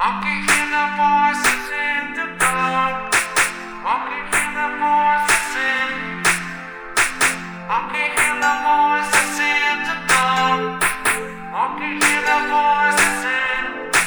I can hear the voices in the dark. I can hear the voices in. I can hear the voices in the dark. I can hear the voices in.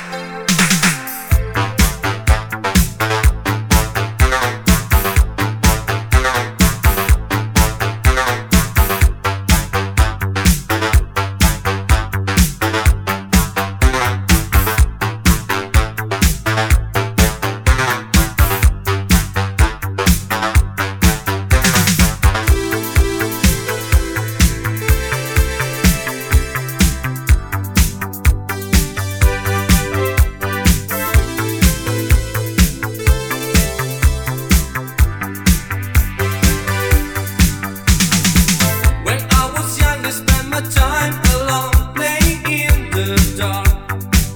My time alone, playing in the dark.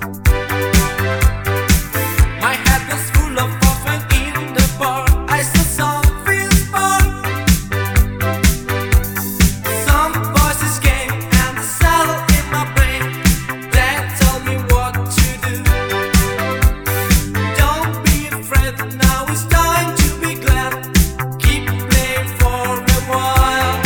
My head was full of fun in the bar. I saw something spark. Some voices came and settled in my brain. They told me what to do. Don't be afraid, now it's time to be glad. Keep playing for a while.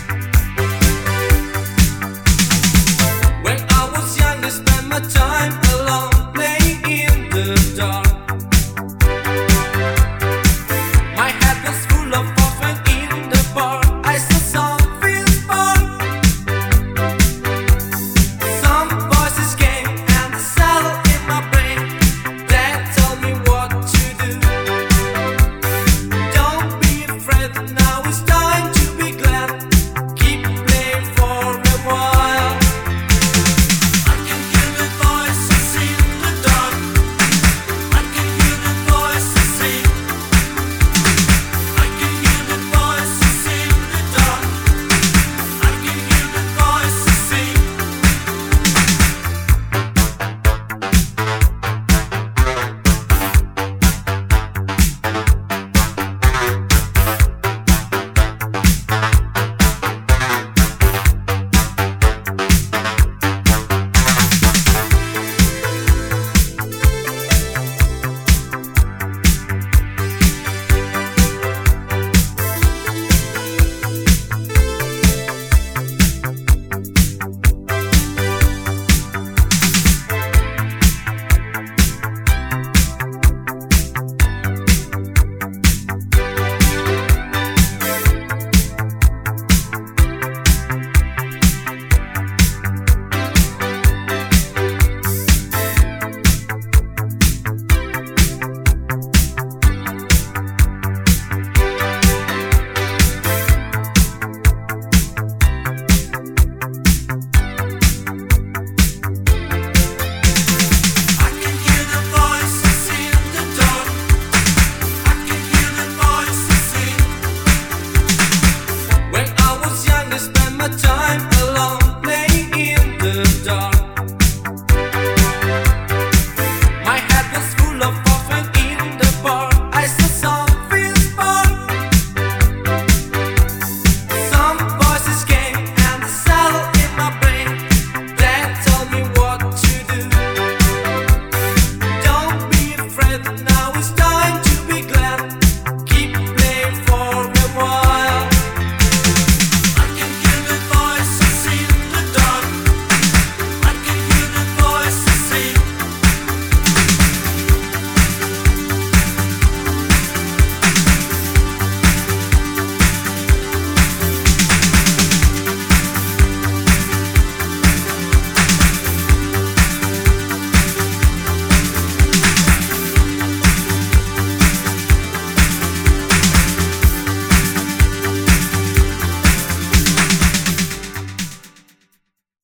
My time